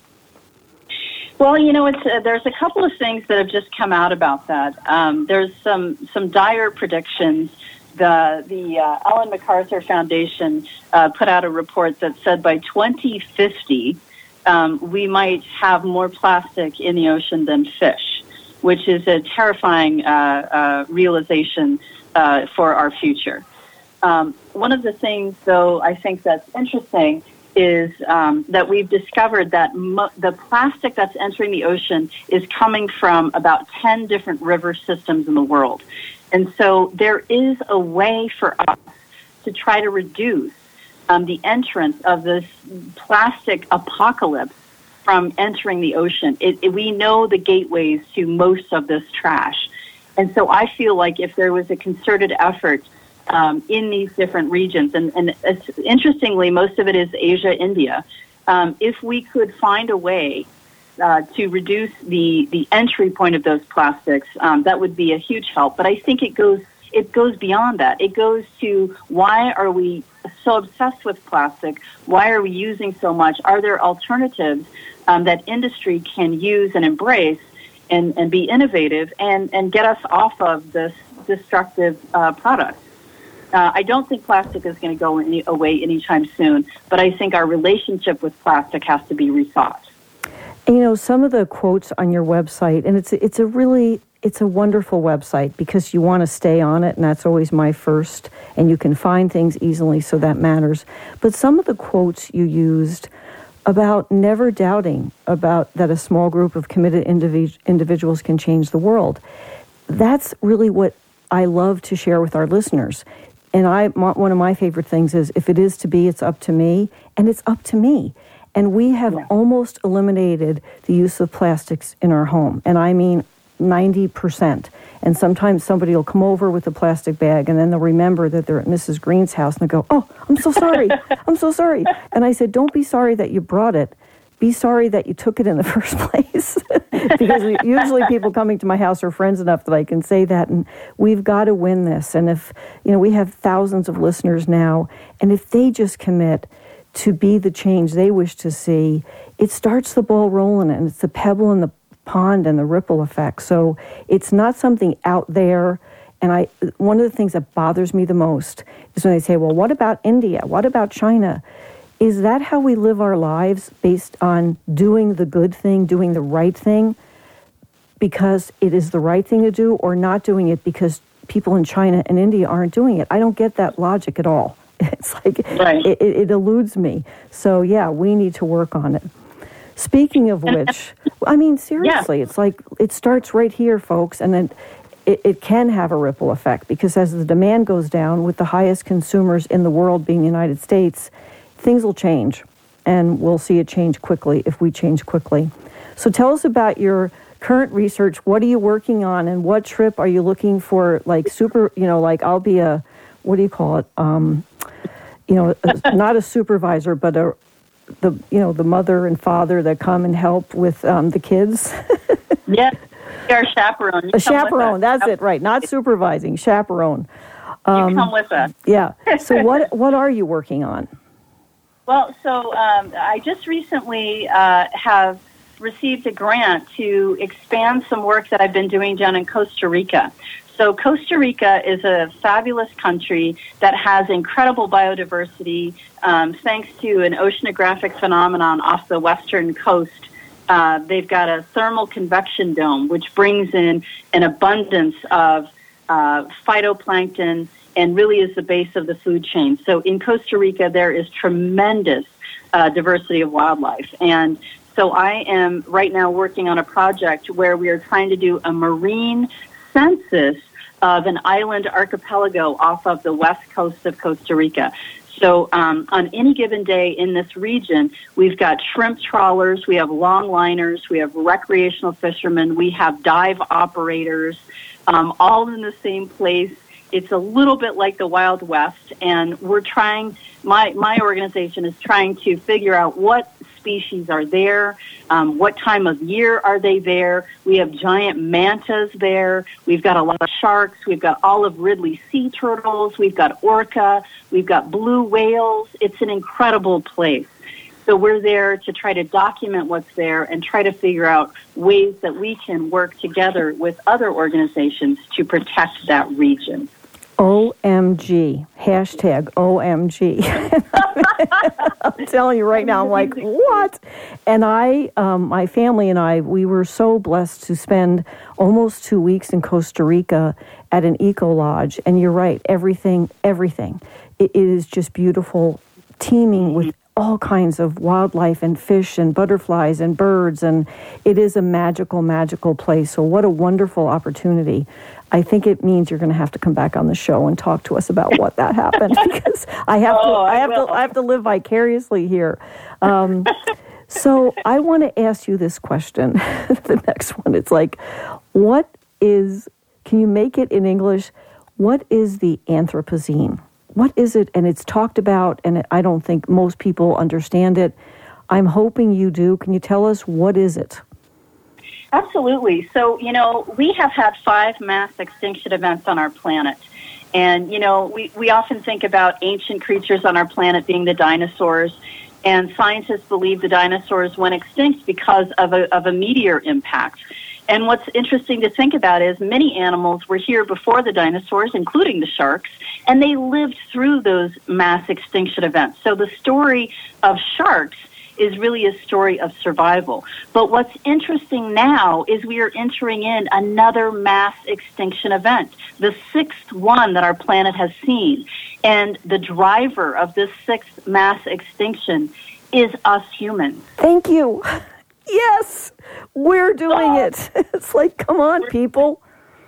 Well, you know, it's uh, there's a couple of things that have just come out about that. Um, there's some, some dire predictions. The the uh, Ellen MacArthur Foundation uh, put out a report that said by twenty fifty, um, we might have more plastic in the ocean than fish, which is a terrifying uh, uh, realization uh, for our future. Um, one of the things, though, I think that's interesting is um, that we've discovered that mo- the plastic that's entering the ocean is coming from about ten different river systems in the world. And so there is a way for us to try to reduce um, the entrance of this plastic apocalypse from entering the ocean. It, it, we know the gateways to most of this trash. And so I feel like if there was a concerted effort um, in these different regions, and, and it's, interestingly, most of it is Asia, India, um, if we could find a way Uh, to reduce the, the entry point of those plastics, um, that would be a huge help. But I think it goes it goes beyond that. It goes to why are we so obsessed with plastic? Why are we using so much? Are there alternatives um, that industry can use and embrace and, and be innovative and, and get us off of this destructive uh, product? Uh, I don't think plastic is going to go any, away anytime soon, but I think our relationship with plastic has to be rethought. You know, some of the quotes on your website, and it's it's a really it's a wonderful website because you want to stay on it, and that's always my first, and you can find things easily, so that matters. But some of the quotes you used about never doubting about that a small group of committed individ- individuals can change the world, that's really what I love to share with our listeners. And I, one of my favorite things is, if it is to be, it's up to me, and it's up to me. And we have yeah. almost eliminated the use of plastics in our home, and I mean ninety percent. And sometimes somebody will come over with a plastic bag, and then they'll remember that they're at Missus Green's house, and they go, oh, I'm so sorry. I'm so sorry. And I said, don't be sorry that you brought it. Be sorry that you took it in the first place. Because usually people coming to my house are friends enough that I can say that, and we've got to win this. And if, you know, we have thousands of listeners now, and if they just commit to be the change they wish to see, it starts the ball rolling, and it's the pebble in the pond and the ripple effect. So it's not something out there. And I, one of the things that bothers me the most is when they say, well, what about India? What about China? Is that how we live our lives, based on doing the good thing, doing the right thing because it is the right thing to do, or not doing it because people in China and India aren't doing it? I don't get that logic at all. It's like, right. it, it eludes me. So yeah, we need to work on it. Speaking of which, I mean, seriously, yeah. it's like, it starts right here, folks, and then it, it can have a ripple effect, because as the demand goes down, with the highest consumers in the world being the United States, things will change, and we'll see it change quickly if we change quickly. So tell us about your current research. What are you working on, and what trip are you looking for, like super, you know, like I'll be a, what do you call it, um, you know, not a supervisor, but a, the you know the mother and father that come and help with um, the kids. Yes, you're a chaperone. You a chaperone, that's it, right? Not supervising, chaperone. Um, you come with us. Yeah. So what what are you working on? Well, so um, I just recently uh, have received a grant to expand some work that I've been doing down in Costa Rica. So Costa Rica is a fabulous country that has incredible biodiversity, um, thanks to an oceanographic phenomenon off the western coast. Uh, they've got a thermal convection dome, which brings in an abundance of uh, phytoplankton and really is the base of the food chain. So in Costa Rica, there is tremendous uh, diversity of wildlife. And so I am right now working on a project where we are trying to do a marine census of an island archipelago off of the west coast of Costa Rica. So um, on any given day in this region, we've got shrimp trawlers, we have longliners, we have recreational fishermen, we have dive operators, um, all in the same place. It's a little bit like the Wild West, and we're trying, my, my organization is trying to figure out what species are there, um, what time of year are they there. We have giant mantas there. We've got a lot of sharks. We've got olive ridley sea turtles. We've got orca. We've got blue whales. It's an incredible place. So we're there to try to document what's there and try to figure out ways that we can work together with other organizations to protect that region. O M G, hashtag O M G. I'm telling you right now, I'm like, what? And I, um, my family and I, we were so blessed to spend almost two weeks in Costa Rica at an eco lodge. And you're right, everything, everything. It, it is just beautiful, teeming with all kinds of wildlife and fish and butterflies and birds, and it is a magical, magical place. So what a wonderful opportunity. I think it means you're going to have to come back on the show and talk to us about what that happened, because I have oh, to I, I have will. to I have to live vicariously here. Um, so I want to ask you this question. The next one, it's like, what is, can you make it in English? What is the Anthropocene? What is it? And it's talked about, and I don't think most people understand it. I'm hoping you do. Can you tell us, what is it? Absolutely. So, you know, we have had five mass extinction events on our planet. And, you know, we, we often think about ancient creatures on our planet being the dinosaurs. And scientists believe the dinosaurs went extinct because of a, of a meteor impact. And what's interesting to think about is many animals were here before the dinosaurs, including the sharks, and they lived through those mass extinction events. So the story of sharks is really a story of survival. But what's interesting now is we are entering in another mass extinction event, the sixth one that our planet has seen. And the driver of this sixth mass extinction is us humans. Thank you. Yes, we're doing oh. it. It's like, come on, people.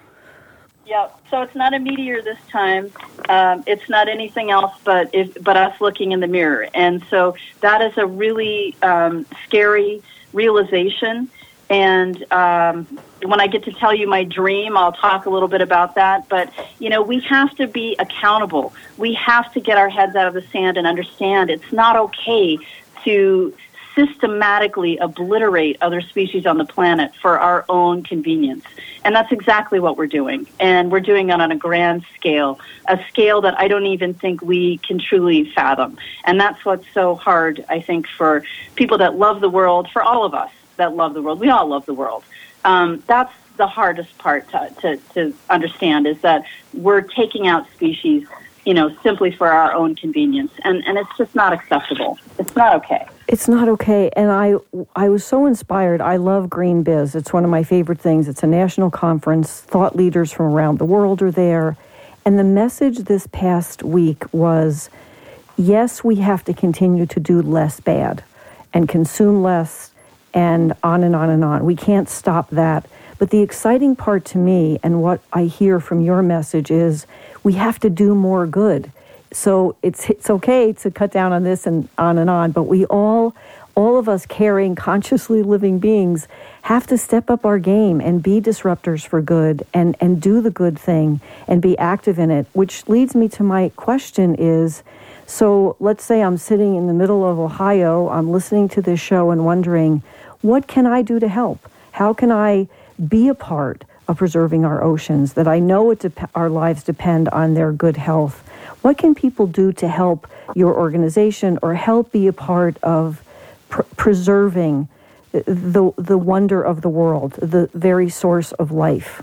Yeah, so it's not a meteor this time. Um, it's not anything else but if, but us looking in the mirror. And so that is a really um, scary realization. And um, when I get to tell you my dream, I'll talk a little bit about that. But, you know, we have to be accountable. We have to get our heads out of the sand and understand it's not okay to systematically obliterate other species on the planet for our own convenience. And that's exactly what we're doing. And we're doing it on a grand scale, a scale that I don't even think we can truly fathom. And that's what's so hard, I think, for people that love the world, for all of us that love the world. We all love the world. Um, that's the hardest part to, to, to understand, is that we're taking out species, you know, simply for our own convenience. And, and it's just not acceptable. It's not okay. It's not okay. And I I was so inspired. I love Green Biz. It's one of my favorite things. It's a national conference. Thought leaders from around the world are there. And the message this past week was, yes, we have to continue to do less bad and consume less and on and on and on. We can't stop that. But the exciting part to me, and what I hear from your message, is we have to do more good. So it's it's okay to cut down on this and on and on, but we all, all of us caring, consciously living beings, have to step up our game and be disruptors for good and, and do the good thing and be active in it, which leads me to my question is, so let's say I'm sitting in the middle of Ohio, I'm listening to this show and wondering, what can I do to help? How can I be a part of preserving our oceans, that I know it dep- our lives depend on their good health? What can people do to help your organization or help be a part of pr- preserving the the wonder of the world, the very source of life?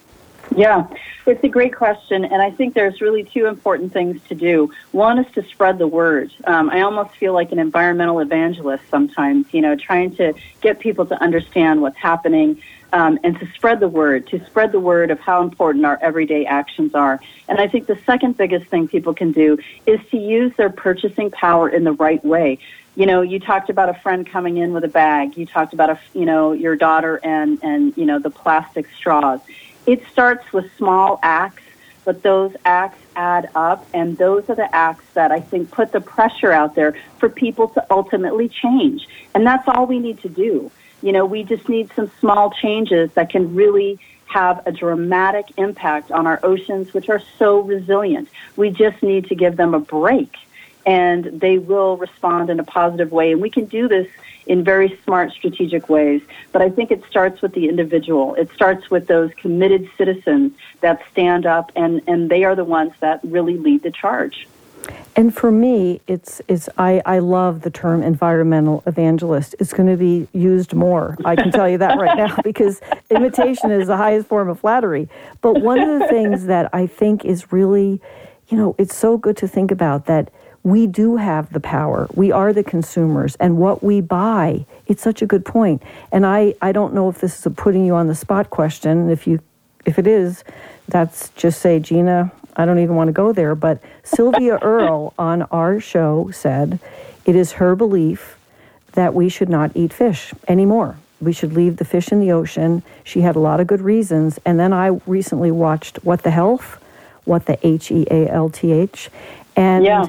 Yeah, it's a great question, and I think there's really two important things to do. One is to spread the word. Um, I almost feel like an environmental evangelist sometimes, you know, trying to get people to understand what's happening, Um, and to spread the word, to spread the word of how important our everyday actions are. And I think the second biggest thing people can do is to use their purchasing power in the right way. You know, you talked about a friend coming in with a bag. You talked about, a, you know, your daughter and, and, you know, the plastic straws. It starts with small acts, but those acts add up, and those are the acts that I think put the pressure out there for people to ultimately change. And that's all we need to do. You know, we just need some small changes that can really have a dramatic impact on our oceans, which are so resilient. We just need to give them a break, and they will respond in a positive way. And we can do this in very smart, strategic ways. But I think it starts with the individual. It starts with those committed citizens that stand up, and, and they are the ones that really lead the charge. And for me, it's it's I, I love the term environmental evangelist. It's going to be used more. I can tell you that right now, because imitation is the highest form of flattery. But one of the things that I think is really, you know, it's so good to think about that we do have the power. We are the consumers, and what we buy, it's such a good point. And I, I don't know if this is a putting you on the spot question. If you if it is, that's just say, Gina, I don't even want to go there, but Sylvia Earle on our show said it is her belief that we should not eat fish anymore. We should leave the fish in the ocean. She had a lot of good reasons. And then I recently watched What the Health, What the H E A L T H. And yeah.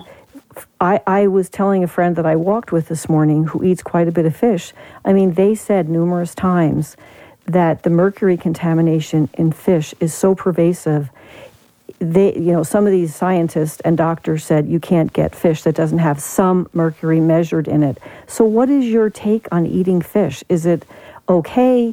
I, I was telling a friend that I walked with this morning who eats quite a bit of fish. I mean, they said numerous times that the mercury contamination in fish is so pervasive. They, you know, some of these scientists and doctors said you can't get fish that doesn't have some mercury measured in it. So what is your take on eating fish? Is it okay?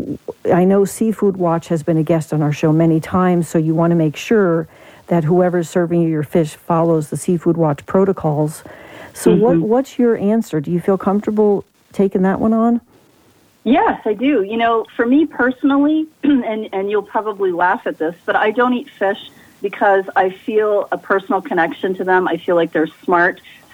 I know Seafood Watch has been a guest on our show many times, so you want to make sure that whoever's serving you your fish follows the Seafood Watch protocols. So mm-hmm. what what's your answer? Do you feel comfortable taking that one on? Yes, I do. You know, for me personally, and, and you'll probably laugh at this, but I don't eat fish because I feel a personal connection to them. I feel like they're smart,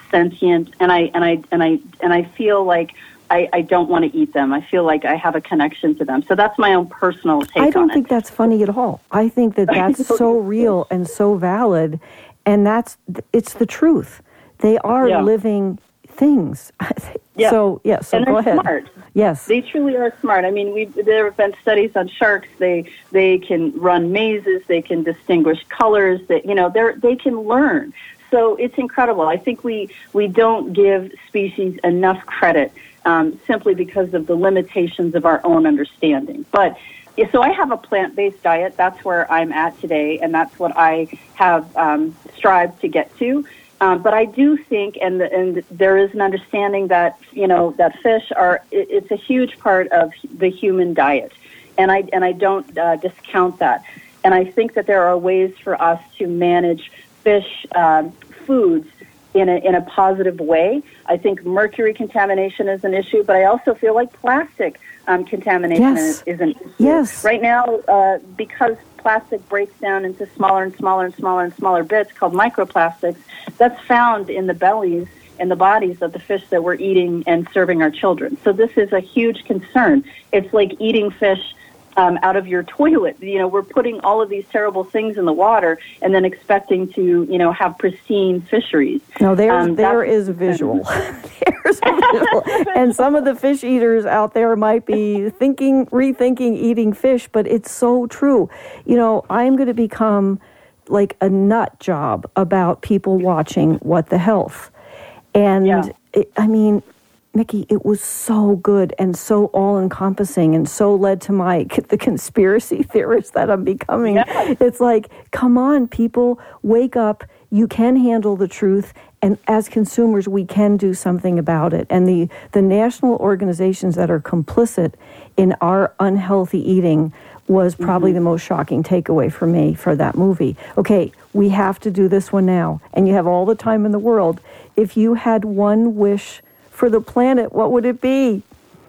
sentient, and I and I and I and I feel like I, I don't want to eat them. I feel like I have a connection to them. So that's my own personal take on it. I don't think that's funny at all. I think that that's so real and so valid, and that's it's the truth. They are yeah. living things. Yeah. So, yeah, so and go they're ahead. Smart. Yes. They truly are smart. I mean, we there have been studies on sharks. They they can run mazes. They can distinguish colors. That you know, they they can learn. So it's incredible. I think we, we don't give species enough credit um, simply because of the limitations of our own understanding. But so I have a plant-based diet. That's where I'm at today, and that's what I have um, strived to get to. Um, but I do think, and and there is an understanding that you know that fish are it, it's a huge part of the human diet, and I and I don't uh, discount that. And I think that there are ways for us to manage fish um, foods in a in a positive way. I think mercury contamination is an issue, but I also feel like plastic um, contamination yes. is, is an issue. Yes. Right now, uh, because plastic breaks down into smaller and smaller and smaller and smaller bits called microplastics, that's found in the bellies and the bodies of the fish that we're eating and serving our children. So this is a huge concern. It's like eating fish Um, out of your toilet. You know, we're putting all of these terrible things in the water and then expecting to, you know, have pristine fisheries. No, there's, um, there is a visual. There's a visual. And some of the fish eaters out there might be thinking, rethinking eating fish, but it's so true. You know, I'm going to become like a nut job about people watching What the Health. And, yeah. it, I mean... Mickey, it was so good and so all-encompassing and so led to my the conspiracy theorist that I'm becoming. Yes. It's like, come on, people, wake up. You can handle the truth, and as consumers, we can do something about it. And the, the national organizations that are complicit in our unhealthy eating was probably mm-hmm. the most shocking takeaway for me for that movie. Okay, we have to do this one now, and you have all the time in the world. If you had one wish for the planet, what would it be?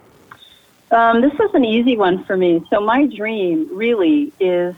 Um, this was an easy one for me. So my dream really is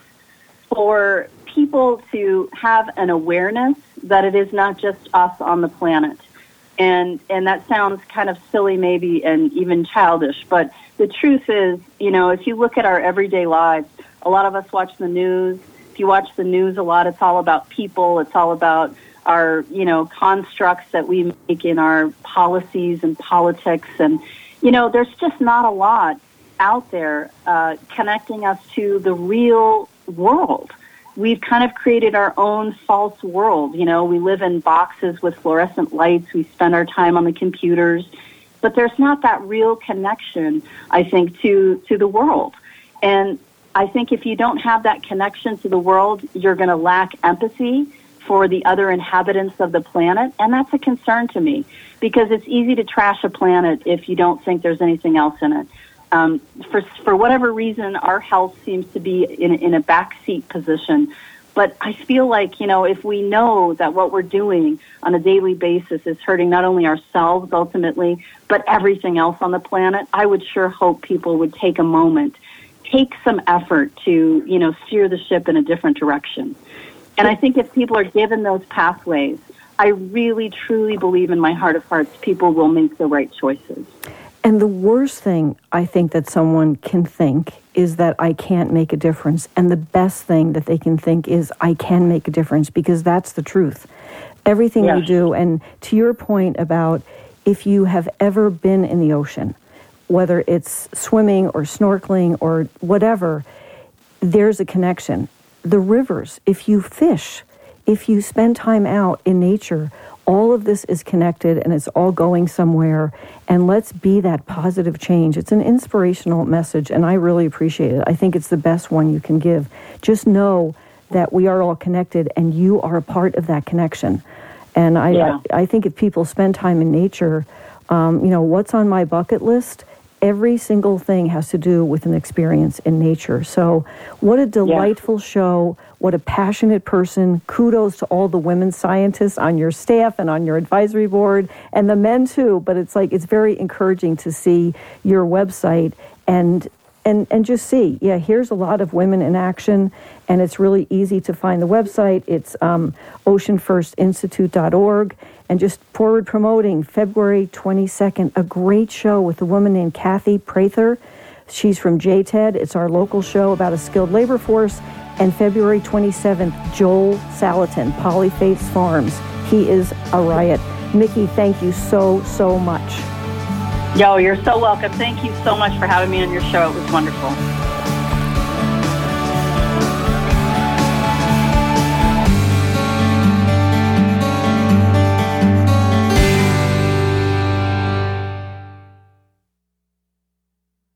for people to have an awareness that it is not just us on the planet. And and that sounds kind of silly maybe and even childish, but the truth is, you know, if you look at our everyday lives, a lot of us watch the news. If you watch the news a lot, it's all about people. It's all about our, you know, constructs that we make in our policies and politics. And, you know, there's just not a lot out there uh, connecting us to the real world. We've kind of created our own false world. You know, we live in boxes with fluorescent lights. We spend our time on the computers. But there's not that real connection, I think, to, to the world. And I think if you don't have that connection to the world, you're going to lack empathy for the other inhabitants of the planet, and that's a concern to me because it's easy to trash a planet if you don't think there's anything else in it. Um, for for whatever reason, our health seems to be in, in a backseat position, but I feel like, you know, if we know that what we're doing on a daily basis is hurting not only ourselves ultimately, but everything else on the planet, I would sure hope people would take a moment, take some effort to, you know, steer the ship in a different direction. And I think if people are given those pathways, I really, truly believe in my heart of hearts, people will make the right choices. And the worst thing I think that someone can think is that I can't make a difference. And the best thing that they can think is I can make a difference, because that's the truth. Everything yes. you do, and to your point about if you have ever been in the ocean, whether it's swimming or snorkeling or whatever, there's a connection. The rivers, if you fish, if you spend time out in nature, all of this is connected and it's all going somewhere. And let's be that positive change. It's an inspirational message, and I really appreciate it. I think it's the best one you can give. Just know that we are all connected and you are a part of that connection. And I, yeah. I, I think if people spend time in nature, um, you know, what's on my bucket list? Every single thing has to do with an experience in nature. So what a delightful yeah. show. What a passionate person. Kudos to all the women scientists on your staff and on your advisory board, and the men too. But it's like, it's very encouraging to see your website and and, and just see, yeah, here's a lot of women in action, and it's really easy to find the website. It's um, ocean first institute dot org, and just forward promoting February twenty-second, a great show with a woman named Kathy Prather. She's from J TED. It's our local show about a skilled labor force. And February twenty-seventh, Joel Salatin, Polyface Farms. He is a riot. Mickey, thank you so, so much. Yo, you're so welcome. Thank you so much for having me on your show. It was wonderful.